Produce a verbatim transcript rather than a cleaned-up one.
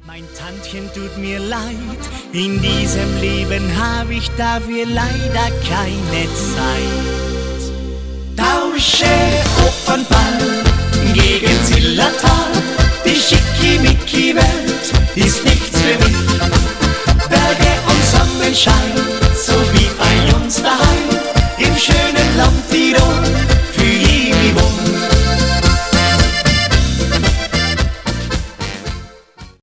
Mein Tantchen tut mir leid, in diesem Leben habe ich dafür leider keine Zeit.